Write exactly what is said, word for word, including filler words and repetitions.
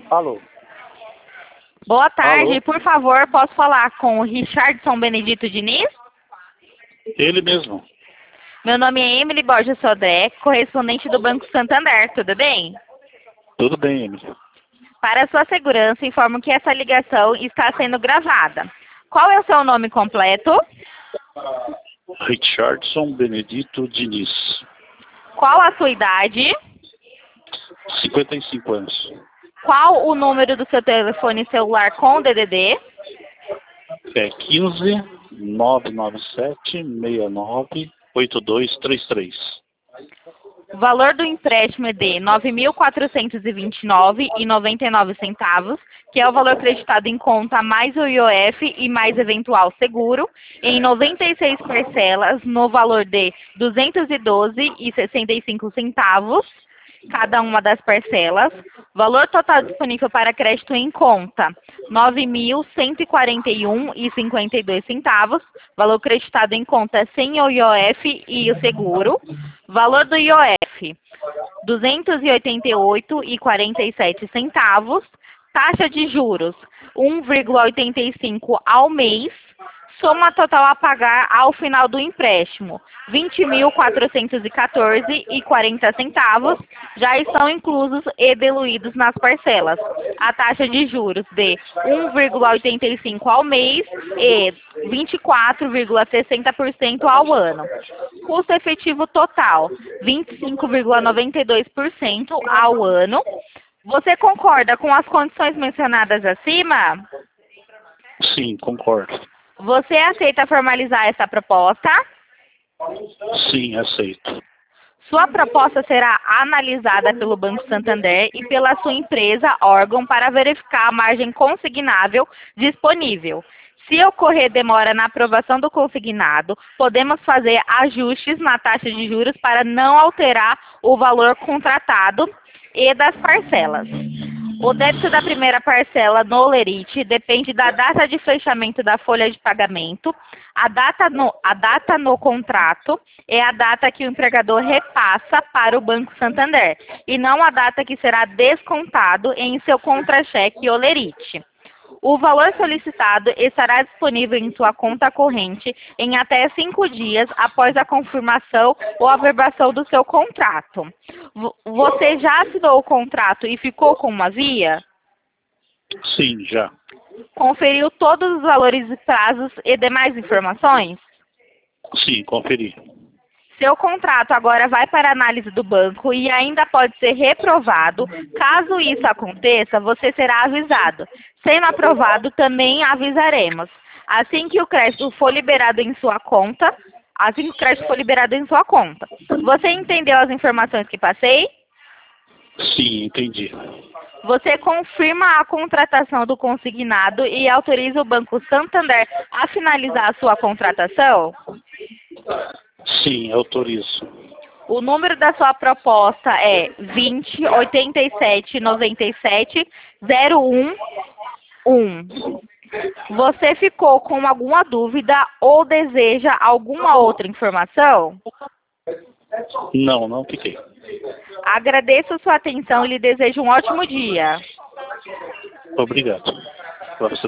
Alô? Boa tarde, Alô? por favor, posso falar com o Richardson Benedito Diniz? Ele mesmo. Meu nome é Emily Borges Sodré, correspondente do Banco Santander, tudo bem? Tudo bem, Emily. Para sua segurança, informo que essa ligação está sendo gravada. Qual é o seu nome completo? Richardson Benedito Diniz. Qual a sua idade? cinquenta e cinco anos. Qual o número do seu telefone celular com D D D? É quinze, nove nove sete, seis nove, oito dois três três. O valor do empréstimo é de nove mil quatrocentos e vinte e nove reais e noventa e nove centavos, que é o valor creditado em conta mais o I O F e mais eventual seguro, em noventa e seis parcelas no valor de duzentos e doze reais e sessenta e cinco centavos, cada uma das parcelas. Valor total disponível para crédito em conta, nove mil cento e quarenta e um reais e cinquenta e dois centavos. Valor creditado em conta sem o I O F e o seguro. Valor do I O F, duzentos e oitenta e oito reais e quarenta e sete centavos. Taxa de juros, um vírgula oitenta e cinco ao mês. Soma total a pagar ao final do empréstimo, vinte mil quatrocentos e quatorze reais e quarenta centavos, já estão inclusos e diluídos nas parcelas. A taxa de juros de um vírgula oitenta e cinco ao mês e vinte e quatro vírgula sessenta por cento ao ano. Custo efetivo total, vinte e cinco vírgula noventa e dois por cento ao ano. Você concorda com as condições mencionadas acima? Sim, concordo. Você aceita formalizar essa proposta? Sim, aceito. Sua proposta será analisada pelo Banco Santander e pela sua empresa, órgão, para verificar a margem consignável disponível. Se ocorrer demora na aprovação do consignado, podemos fazer ajustes na taxa de juros para não alterar o valor contratado e das parcelas. O débito da primeira parcela no Olerite depende da data de fechamento da folha de pagamento. A data, no, a data no contrato é a data que o empregador repassa para o Banco Santander, e não a data que será descontado em seu contra-cheque Olerite. O valor solicitado estará disponível em sua conta corrente em até cinco dias após a confirmação ou averbação do seu contrato. Você já assinou o contrato e ficou com uma via? Sim, já. Conferiu todos os valores e prazos e demais informações? Sim, conferi. Seu contrato agora vai para a análise do banco e ainda pode ser reprovado. Caso isso aconteça, você será avisado. Sendo aprovado, também avisaremos. Assim que o crédito for liberado em sua conta, assim que o crédito for liberado em sua conta. Você entendeu as informações que passei? Sim, entendi. Você confirma a contratação do consignado e autoriza o Banco Santander a finalizar a sua contratação? Sim, autorizo. O número da sua proposta é vinte, oitenta e sete, noventa e sete, zero um um. Você ficou com alguma dúvida ou deseja alguma outra informação? Não, não fiquei. Agradeço sua atenção e lhe desejo um ótimo dia. Obrigado. Pra você